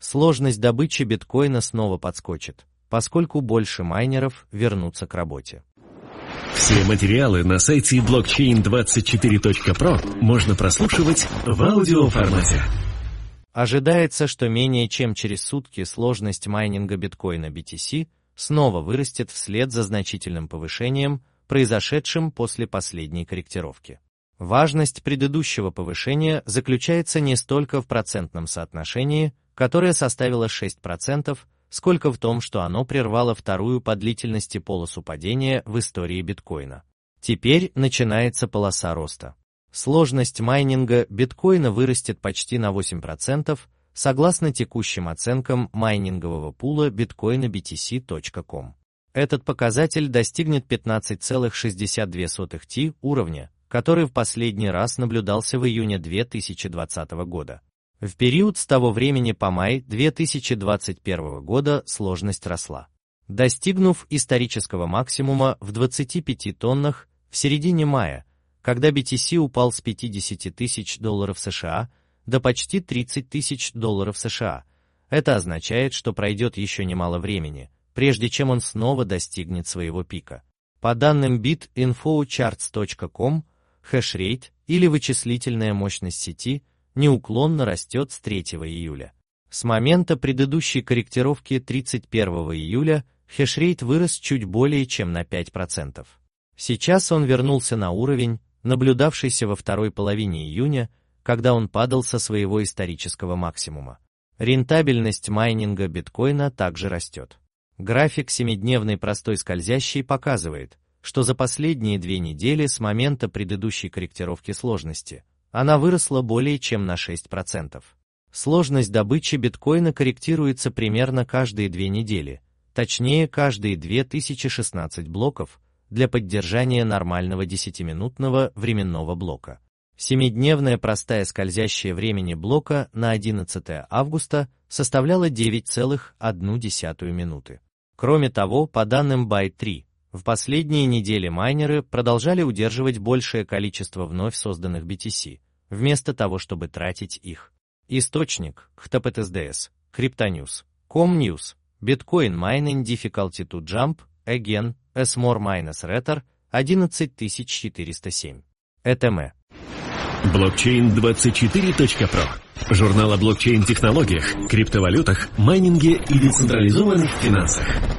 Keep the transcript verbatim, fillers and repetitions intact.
Сложность добычи биткоина снова подскочит, поскольку больше майнеров вернутся к работе. Все материалы на сайте блокчейн двадцать четыре точка про можно прослушивать в аудиоформате. Ожидается, что менее чем через сутки сложность майнинга биткоина би ти си снова вырастет вслед за значительным повышением, произошедшим после последней корректировки. Важность предыдущего повышения заключается не столько в процентном соотношении, которое составило шесть процентов, сколько в том, что оно прервало вторую по длительности полосу падения в истории биткоина. Теперь начинается полоса роста. Сложность майнинга биткоина вырастет почти на восемь процентов, согласно текущим оценкам майнингового пула биткоина би ти си точка ком. Этот показатель достигнет пятнадцать целых шестьдесят две сотых ти уровня, который в последний раз наблюдался в июне две тысячи двадцатого года. В период с того времени по май две тысячи двадцать первого года сложность росла, достигнув исторического максимума в двадцати пяти тоннах в середине мая, когда би ти си упал с пятидесяти тысяч долларов США до почти тридцати тысяч долларов США. Это означает, что пройдет еще немало времени, прежде чем он снова достигнет своего пика. По данным бит инфо чартс точка ком, хешрейт, или вычислительная мощность сети, неуклонно растет с третьего июля. С момента предыдущей корректировки тридцать первого июля хешрейт вырос чуть более чем на пять процентов. Сейчас он вернулся на уровень, наблюдавшийся во второй половине июня, когда он падал со своего исторического максимума. Рентабельность майнинга биткоина также растет. График семидневной простой скользящей показывает, что за последние две недели с момента предыдущей корректировки сложности она выросла более чем на шесть процентов. Сложность добычи биткоина корректируется примерно каждые две недели, точнее каждые две тысячи шестнадцать блоков, для поддержания нормального десятиминутного временного блока. Семидневная простая скользящая времени блока на одиннадцатое августа составляла девять целых одну десятую минуты. Кроме того, по данным байт три, в последние недели майнеры продолжали удерживать большее количество вновь созданных би ти си, вместо того, чтобы тратить их. Источник: эйч ти ти пи эс эс, Cryptonews, Comnews, Bitcoin Mining Difficulty to Jump, Again, as more miners Retro, одиннадцать тысяч четыреста семь. и ти эм. блокчейн двадцать четыре точка про. Журнал о блокчейн-технологиях, криптовалютах, майнинге и децентрализованных финансах.